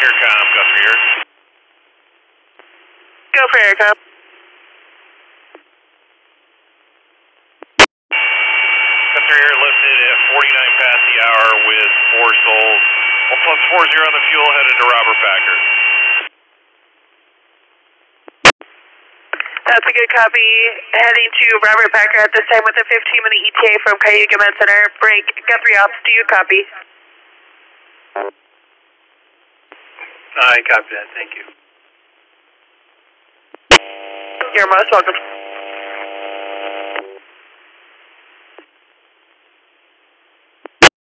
Aircom, Guthrie here. Go for Aircom. Guthrie here, lifted at 49 past the hour with 4 souls. 1+40 on the fuel, headed to Robert Packer. That's a good copy. Heading to Robert Packer at this time with a 15-minute ETA from Cayuga Med Center. Break. Guthrie ops, do you copy? I copy that, thank you. You're most welcome.